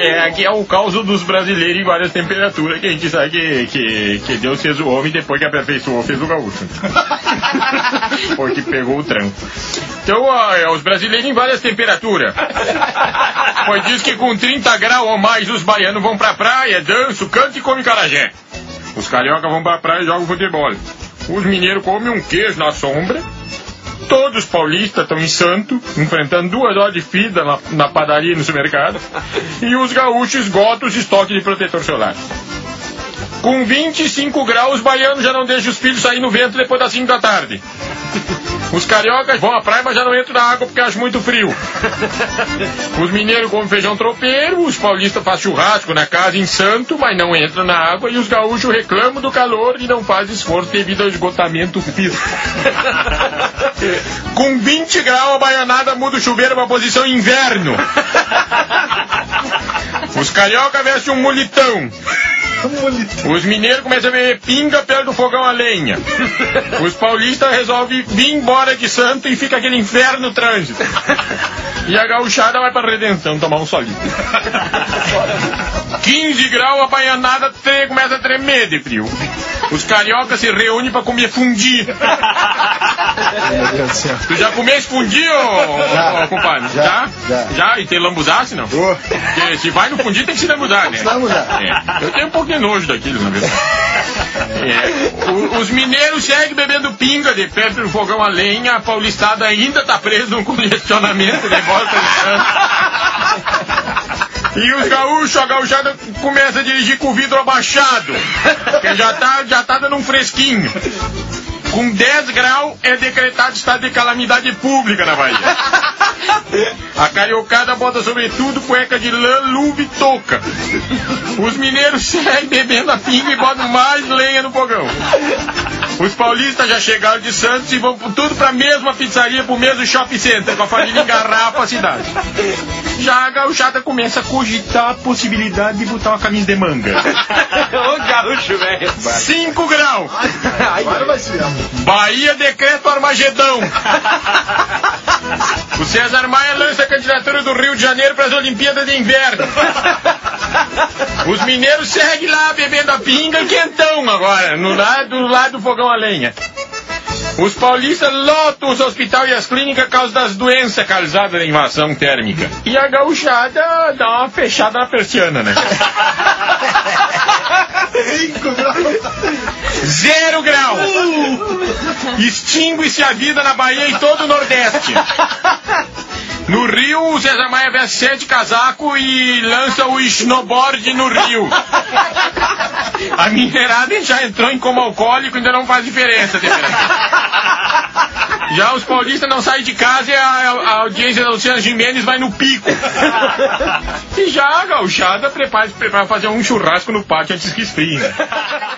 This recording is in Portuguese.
que é o caos dos brasileiros em várias temperaturas, que a gente sabe que Deus fez o homem depois que aperfeiçoou, fez o gaúcho. Porque pegou o tranco. Então, os brasileiros em várias temperaturas. Pois diz que com 30 graus ou mais os baianos vão pra praia, dançam, cantam e comem carajé. Os cariocas vão pra praia e jogam futebol. Os mineiros comem um queijo na sombra. Todos os paulistas estão em Santo, enfrentando 2 horas de fila na padaria e no supermercado. E os gaúchos esgotam os estoques de protetor solar. Com 25 graus, os baianos já não deixam os filhos sair no vento depois das 5 da tarde. Os cariocas vão à praia, mas já não entram na água porque acham muito frio. Os mineiros comem feijão tropeiro, os paulistas fazem churrasco na casa em Santo, mas não entram na água, e os gaúchos reclamam do calor e não fazem esforço devido ao esgotamento físico. Com 20 graus, a baianada muda o chuveiro para a posição inverno. Os cariocas vestem um mulitão. Os mineiros começam a beber pinga perto do fogão a lenha. Os paulistas resolvem vir embora de Santo e fica aquele inferno no trânsito. E a gauchada vai pra Redenção tomar um solinho. 15 graus, a baianada começa a tremer de frio. Os cariocas se reúnem pra comer fundi. Tu já comeste fundi, compadre? Já? E tem lambuzasse, não? Porque se vai no fundi tem que se lambuzar, né? Eu tenho um pouquinho de nojo daquilo, na verdade. Os mineiros seguem bebendo pinga de perto do fogão a lenha. A paulistada ainda tá presa no congestionamento de volta de Santo. E os gaúchos, a gauchada começa a dirigir com o vidro abaixado, que já tá dando um fresquinho. Com 10 graus é decretado estado de calamidade pública na Bahia. A cariocada bota sobretudo cueca de lã, luva e touca. Os mineiros seguem bebendo a pinga e botam mais lenha no fogão. Os paulistas já chegaram de Santos e vão tudo pra mesma pizzaria, pro mesmo shopping center, com a família engarrafa a cidade. Já a gauchada começa a cogitar a possibilidade de botar uma camisa de manga. Ô gaúcho, velho. 5 graus. Agora vai ser. Bahia decreta o Armagedão. O César Maia lança a candidatura do Rio de Janeiro para as Olimpíadas de Inverno. Os mineiros seguem lá bebendo a pinga e quentão agora, do lado do fogão a lenha. Os paulistas lotam os hospitais e as clínicas por causa das doenças causadas da invasão térmica. E a gauchada dá uma fechada na persiana, né? 0 graus. Extingue-se a vida na Bahia e todo o Nordeste. No Rio, o César Maia veste 7 casacos e lança o snowboard no Rio. A minerada já entrou em coma alcoólico e ainda não faz diferença. Já os paulistas não saem de casa e a audiência da Luciana Gimenez vai no pico. E já a gauchada prepara fazer um churrasco no pátio antes que esfrie.